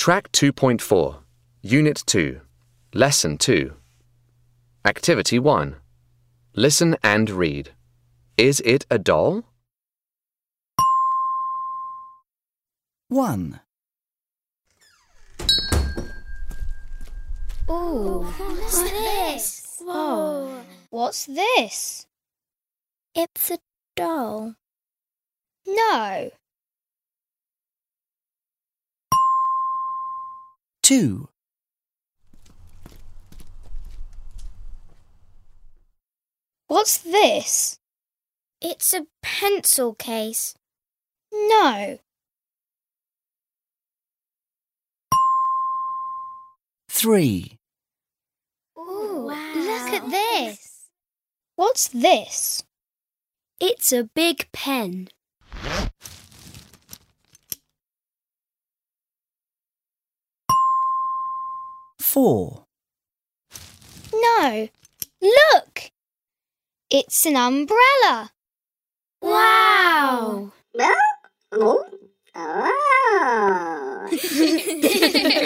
Track 2.4, Unit 2, Lesson 2. Activity 1. Listen and read. Is it a doll? 1, Ooh, what's this? Whoa. What's this? It's a doll. No. 2, What's this? It's a pencil case. No. 3, Ooh, wow. Look at this. What's this? It's a big pen. 4, No. Look! It's an umbrella. Wow!